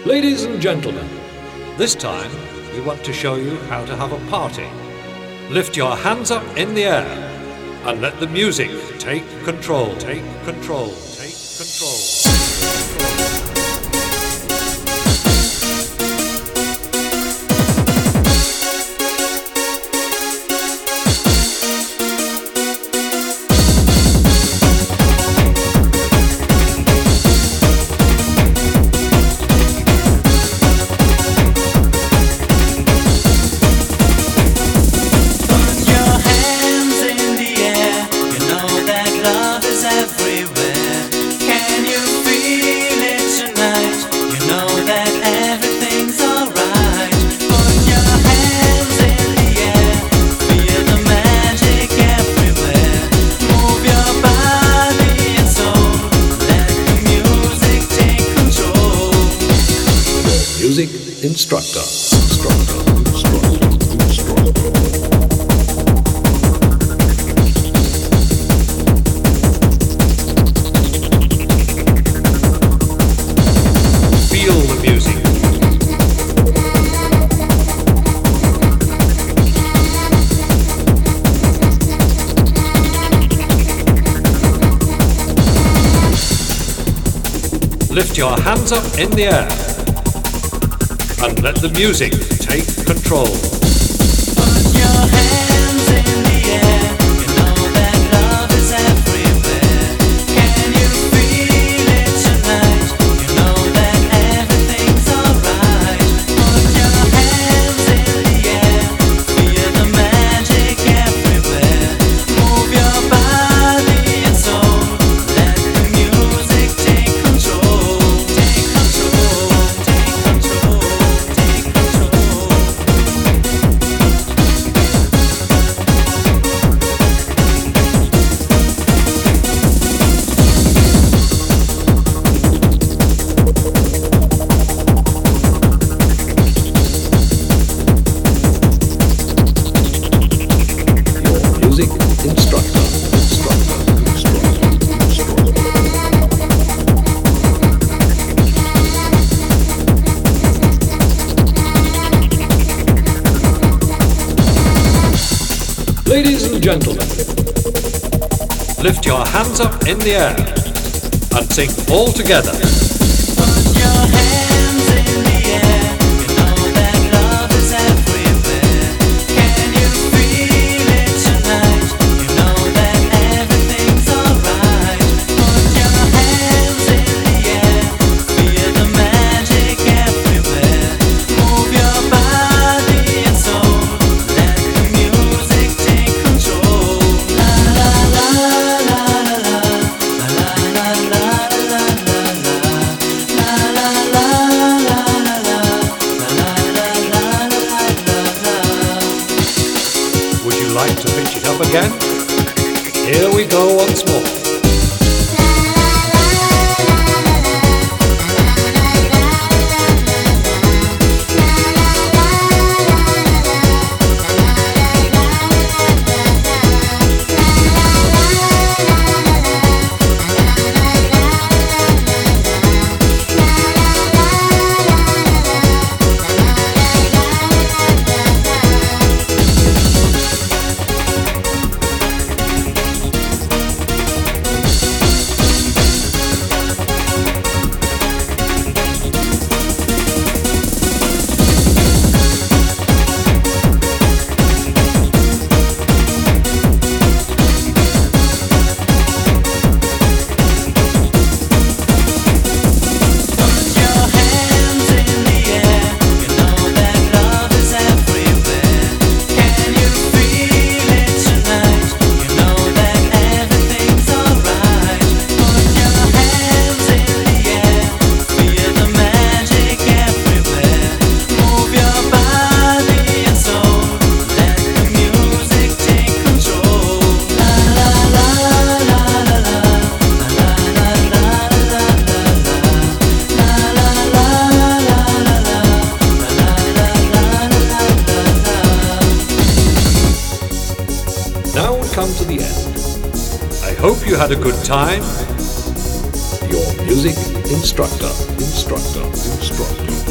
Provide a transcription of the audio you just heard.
Ladies and gentlemen, this time we want to show you how to have a party. Lift your hands up in the air and let the music take control. Take control. Take control. Music instructor. Feel the music. Lift your hands up in the air and let the music take control. Put your hands in the air, you know that love is everywhere. Can you feel it tonight? You know that everything's alright. Put your hands in the air, feel the magic everywhere. Move your body and soul, let the music take control. Take control, take control. Music instructor. Ladies and gentlemen, lift your hands up in the air and sing all together. Put your hands in the air, you know that love is everywhere. Can you feel it tonight? You know that everything's alright. Put your hands in the air, feel the magic everywhere. Move your body and soul, let the music take control. La la la la la la la la la Would you like to pitch it up again? Here we go once more. Now we come to the end. I hope you had a good time. Your Music instructor, instructor, instructor.